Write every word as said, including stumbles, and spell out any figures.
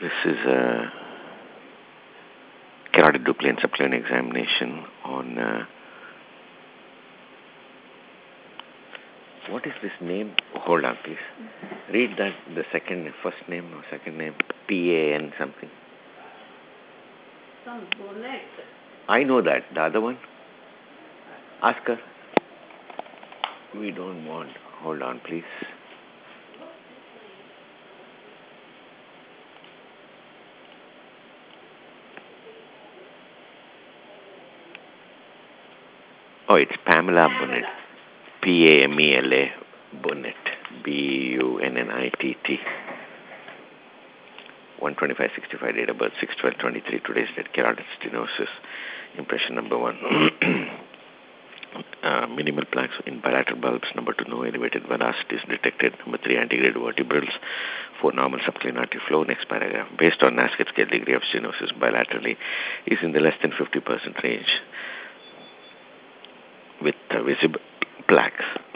This is a carotid duplicate and subclinical examination on uh, what is this name? Hold on, please. Read that, the second, first name or second name. P A N something. Some bonnet. I know that. The other one? Ask her. We don't want. Hold on, please. Oh, it's Pamela Bonnet. P A M E L A Bonnet. B U N N I T T. one twenty-five sixty-five, date of birth, six twelve twenty-three. Today's date, carotid stenosis. Impression number one. uh, minimal plaques in bilateral bulbs. Number two, no elevated velocities detected. Number three, antegrade vertebrals. Four, normal subclinic artery flow. Next paragraph. Based on NASCAR scale, degree of stenosis bilaterally is in the less than fifty percent range with uh, visible plaques.